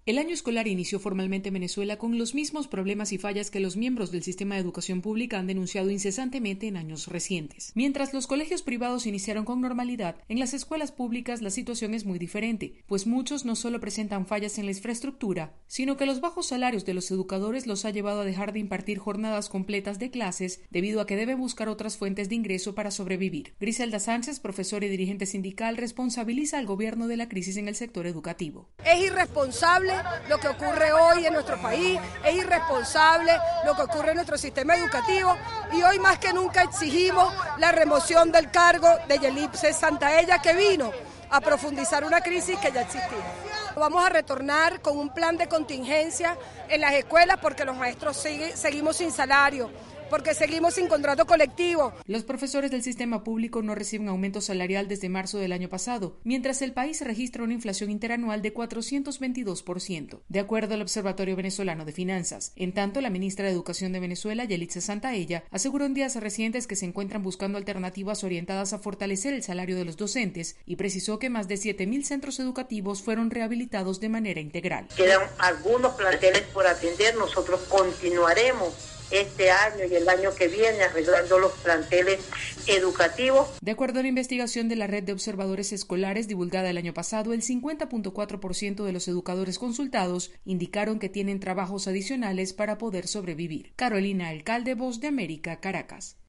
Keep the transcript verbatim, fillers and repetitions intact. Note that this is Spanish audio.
El año escolar inició formalmente en Venezuela con los mismos problemas y fallas que los miembros del sistema de educación pública han denunciado incesantemente en años recientes. Mientras los colegios privados iniciaron con normalidad, en las escuelas públicas la situación es muy diferente, pues muchos no solo presentan fallas en la infraestructura, sino que los bajos salarios de los educadores los ha llevado a dejar de impartir jornadas completas de clases debido a que deben buscar otras fuentes de ingreso para sobrevivir. Griselda Sánchez, profesora y dirigente sindical, responsabiliza al gobierno de la crisis en el sector educativo. Es irresponsable lo que ocurre hoy en nuestro país, es irresponsable lo que ocurre en nuestro sistema educativo y hoy más que nunca exigimos la remoción del cargo de Yelitza Santaella, que vino a profundizar una crisis que ya existía. Vamos a retornar con un plan de contingencia en las escuelas porque los maestros sigue, seguimos sin salario, porque seguimos sin contrato colectivo. Los profesores del sistema público no reciben aumento salarial desde marzo del año pasado, mientras el país registra una inflación interanual de cuatrocientos veintidós por ciento, de acuerdo al Observatorio Venezolano de Finanzas. En tanto, la ministra de Educación de Venezuela, Yelitza Santaella, aseguró en días recientes que se encuentran buscando alternativas orientadas a fortalecer el salario de los docentes y precisó que más de siete mil centros educativos fueron rehabilitados de manera integral. Quedan algunos planteles por atender, nosotros continuaremos este año y el año que viene arreglando los planteles educativos. De acuerdo a la investigación de la Red de Observadores Escolares divulgada el año pasado, el cincuenta punto cuatro por ciento de los educadores consultados indicaron que tienen trabajos adicionales para poder sobrevivir. Carolina Alcalde, Voz de América, Caracas.